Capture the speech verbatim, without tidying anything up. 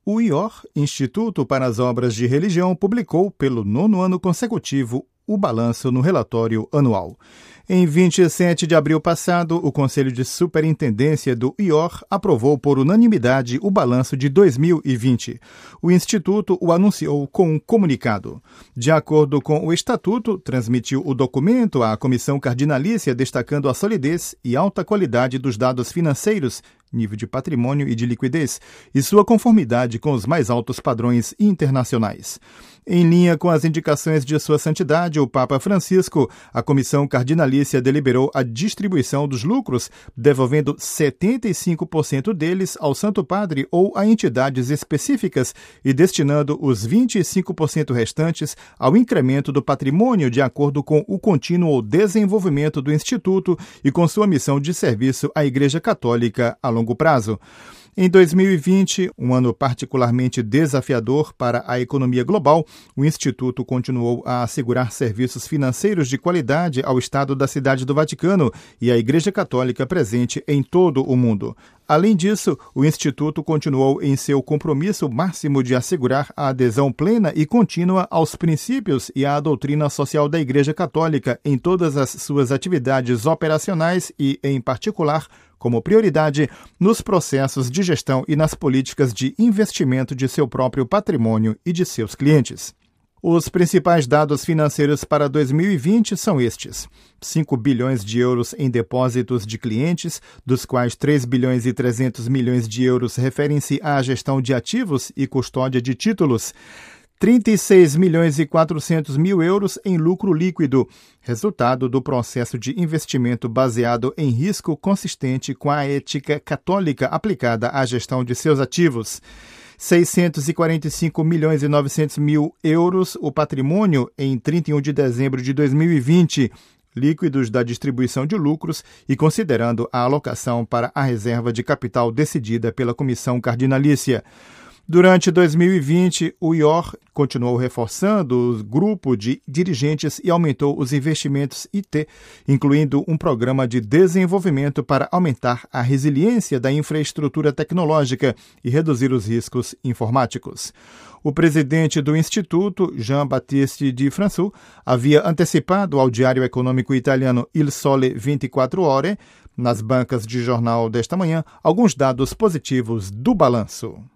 O I O R, Instituto para as Obras de Religião, publicou pelo nono ano consecutivo o balanço no relatório anual. Em vinte e sete de abril passado, o Conselho de Superintendência do I O R aprovou por unanimidade o balanço de dois mil e vinte. O Instituto o anunciou com um comunicado. De acordo com o Estatuto, transmitiu o documento à Comissão Cardinalícia, destacando a solidez e alta qualidade dos dados financeiros, nível de patrimônio e de liquidez, e sua conformidade com os mais altos padrões internacionais. Em linha com as indicações de Sua Santidade, o Papa Francisco, a Comissão Cardinalícia deliberou a distribuição dos lucros, devolvendo setenta e cinco por cento deles ao Santo Padre ou a entidades específicas e destinando os vinte e cinco por cento restantes ao incremento do patrimônio de acordo com o contínuo desenvolvimento do Instituto e com sua missão de serviço à Igreja Católica a longo prazo. Em dois mil e vinte, um ano particularmente desafiador para a economia global, o Instituto continuou a assegurar serviços financeiros de qualidade ao Estado da Cidade do Vaticano e à Igreja Católica presente em todo o mundo. Além disso, o Instituto continuou em seu compromisso máximo de assegurar a adesão plena e contínua aos princípios e à doutrina social da Igreja Católica em todas as suas atividades operacionais e, em particular, como prioridade nos processos de gestão e nas políticas de investimento de seu próprio patrimônio e de seus clientes. Os principais dados financeiros para dois mil e vinte são estes: cinco bilhões de euros em depósitos de clientes, dos quais três bilhões e trezentos milhões de euros referem-se à gestão de ativos e custódia de títulos, trinta e seis milhões e quatrocentos mil euros em lucro líquido, resultado do processo de investimento baseado em risco consistente com a ética católica aplicada à gestão de seus ativos. seiscentos e quarenta e cinco milhões e novecentos mil euros o patrimônio em trinta e um de dezembro de dois mil e vinte, líquidos da distribuição de lucros e considerando a alocação para a reserva de capital decidida pela Comissão Cardinalícia. Durante dois mil e vinte, o I O R continuou reforçando o grupo de dirigentes e aumentou os investimentos I T, incluindo um programa de desenvolvimento para aumentar a resiliência da infraestrutura tecnológica e reduzir os riscos informáticos. O presidente do Instituto, Jean-Baptiste Di François, havia antecipado ao Diário Econômico Italiano Il Sole vinte e quatro Ore, nas bancas de jornal desta manhã, alguns dados positivos do balanço.